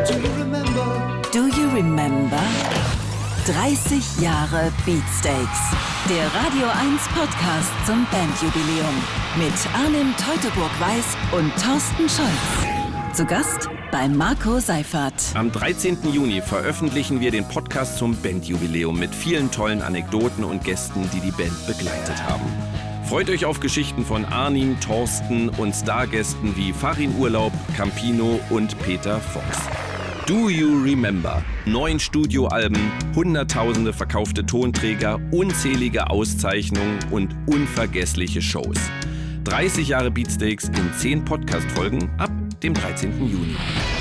Do you remember? 30 Jahre Beatsteaks. Der Radio 1 Podcast zum Bandjubiläum. Mit Arnim Teutoburg-Weiß und Thorsten Scholz. Zu Gast bei Marco Seifert. Am 13. Juni veröffentlichen wir den Podcast zum Bandjubiläum mit vielen tollen Anekdoten und Gästen, die die Band begleitet haben. Freut euch auf Geschichten von Arnim, Thorsten und Stargästen wie Farin Urlaub, Campino und Peter Fox. Do You Remember? 9 Studioalben, Hunderttausende verkaufte Tonträger, unzählige Auszeichnungen und unvergessliche Shows. 30 Jahre Beatsteaks in 10 Podcast-Folgen ab dem 13. Juni.